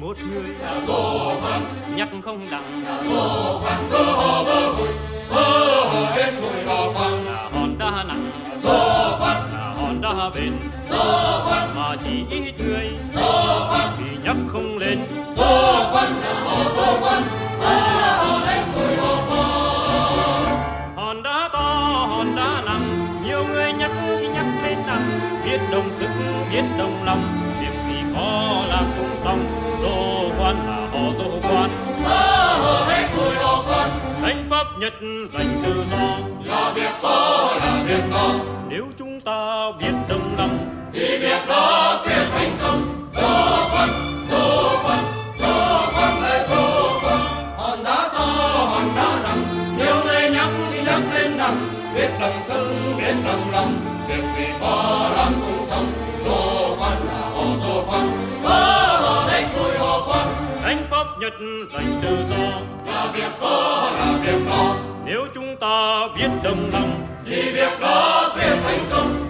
một người dỗ văn nhắc không đặng dỗ văn bơ hò hết mùi hò văn là hòn đá nặng dỗ văn là hòn đá bền dỗ văn mà chỉ ít người dỗ văn thì nhắc không lên dỗ văn là dỗ văn hò hết mùi hò văn. Hòn đá to hòn đá nặng nhiều người nhắc thì nhắc lên nặng, biết đồng sức biết đồng lòng, việc gì có làm cũng xong. Dỗ quan là họ dỗ quan Hò hết mùi hò văn. đánh pháp nhật giành tự do Là việc khó là việc to, nếu chúng ta biết đồng lòng thì việc đó quyết thành công. Dỗ văn dỗ văn dỗ văn hãy dỗ văn. Hòn đá to hòn đá nặng nhiều người nhắc thì nhắc lên nặng, biết đồng sức biết đồng lòng, việc gì khó làm cũng xong. Dỗ văn là họ dỗ văn hò hết mùi hò văn. đánh pháp nhật giành tự do Là việc khó là việc to, nếu chúng ta biết đồng lòng thì việc đó quyết thành công.